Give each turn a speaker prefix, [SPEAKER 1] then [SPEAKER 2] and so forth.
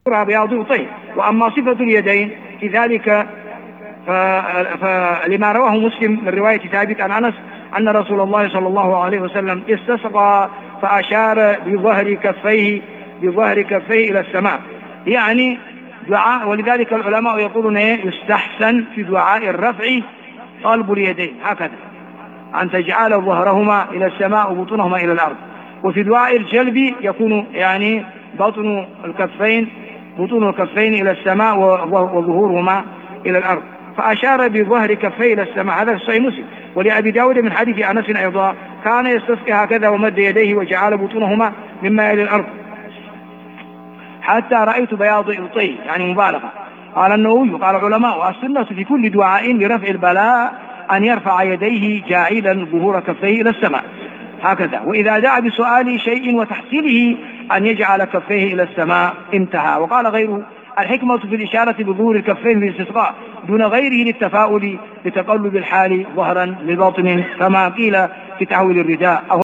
[SPEAKER 1] بياض إبطيه. وأما صفة اليدين في ذلك فلما رواه مسلم من رواية ثابت عن أنس أن رسول الله صلى الله عليه وسلم استسقى فأشار بظهر كفيه إلى السماء، يعني دعاء. ولذلك العلماء يقولون يستحسن في دعاء الرفع قلب اليدين هكذا، أن تجعل ظهرهما إلى السماء وبطونهما إلى الأرض. وفي دعاء الجلب يكون يعني بطون الكفين إلى السماء وظهورهما إلى الأرض، فأشار بظهر كفيه إلى السماء. هذا في صحيح مسلم. ولأبي داود من حديث أنس أيضا كان يستسقي هكذا ومد يديه وجعل بطونهما مما إلى الأرض حتى رأيت بياض إبطيه، يعني مبالغة. قال النووي قال العلماء السنة في كل دعاء لرفع البلاء أن يرفع يديه جاعلا ظهور كفيه إلى السماء هكذا، وإذا دعا بسؤال شيء وتحصيله أن يجعل كفيه إلى السماء انتهى. وقال غيره الحكمة في الإشارة بظهور الكفين في الاستسقاء دون غيره للتفاؤل لتقلب الحال ظهرا لباطن، كما قيل في تحويل الرداء.